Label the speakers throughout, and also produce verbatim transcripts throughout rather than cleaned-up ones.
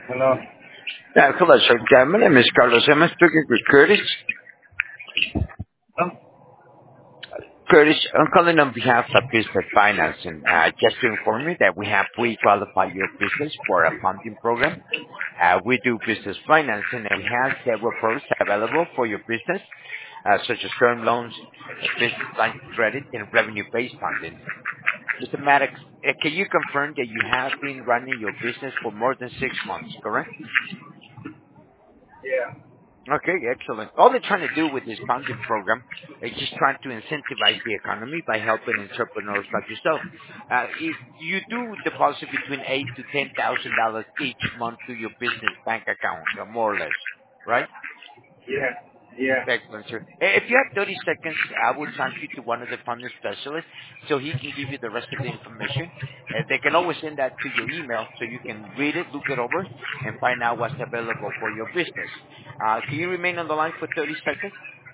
Speaker 1: Hello.
Speaker 2: Uh, hello, sir. Uh, my name is Carlos. I'm speaking with Curtis.
Speaker 1: Oh,
Speaker 2: Curtis, I'm calling on behalf of Business Financing. Uh, just to inform you that we have pre-qualified your business for a funding program. Uh, we do business financing and we have several products available for your business, uh, such as term loans, uh, business line of credit, and revenue-based funding. Mister Maddox, uh, can you confirm that you have been running your business for more than six months, correct?
Speaker 1: yeah.
Speaker 2: Okay, excellent. All they're trying to do with this funding program is just trying to incentivize the economy by helping entrepreneurs like yourself. Uh, if you do deposit between eight to ten thousand dollars each month to your business bank account, uh, more or less, right?
Speaker 1: Yeah. Yeah.
Speaker 2: Excellent, sir. Eh, If you have thirty seconds, I will transfer you to one of the funding specialists so he can give you the rest of the information. Uh, they can always send that to your email so you can read it, look it over, and find out what's available for your business. Uh, can you remain on the line for thirty seconds,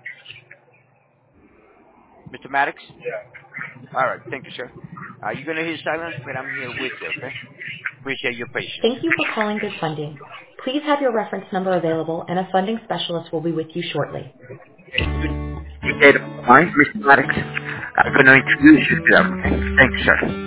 Speaker 2: Mister Maddox?
Speaker 1: Yeah.
Speaker 2: All right, thank you, sir. Uh, you're going to hear silence, but I'm here with you, okay? Appreciate your patience.
Speaker 3: Thank you for calling Good Funding. Please have your reference number available, and a funding specialist will be with you shortly.
Speaker 2: You paid on the line, Mister Maddox. I'm going to introduce you to them. Thank you, sir.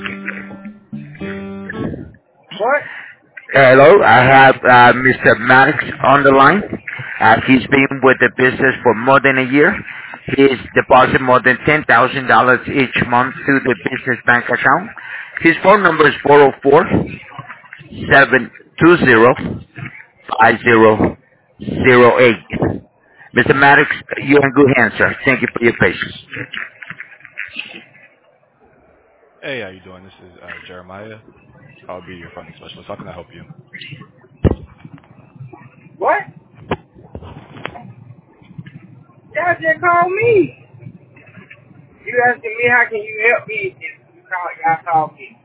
Speaker 1: What?
Speaker 2: Hello, I have uh, Mister Maddox on the line. Uh, he's been with the business for more than a year. He's deposited more than ten thousand dollars each month to the business bank account. His phone number is four zero four, seven two zero, five zero zero eight. Mister Maddox, you're in good hands, sir. Thank you for your patience.
Speaker 4: Hey, how you doing? This is uh, Jeremiah. I'll be your funding specialist. How can I help you?
Speaker 1: What? Y'all just called me. You asking me how can you help me if you call y'all call me.